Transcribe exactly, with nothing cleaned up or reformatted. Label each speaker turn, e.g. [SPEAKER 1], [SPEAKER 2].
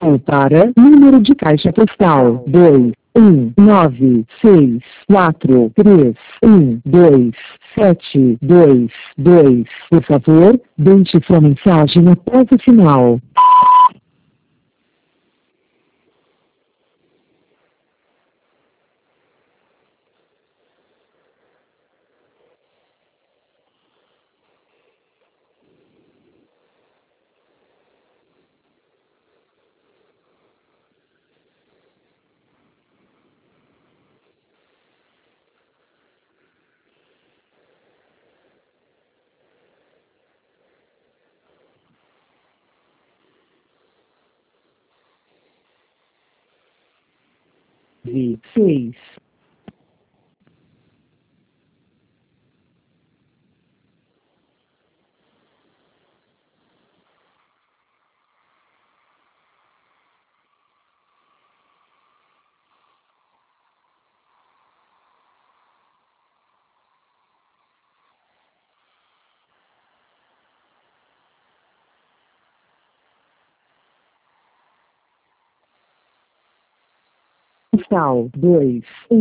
[SPEAKER 1] ou para número de caixa postal dois um nove seis quatro três um dois sete dois dois. Por favor, deixe sua mensagem após o sinal. seis postal dois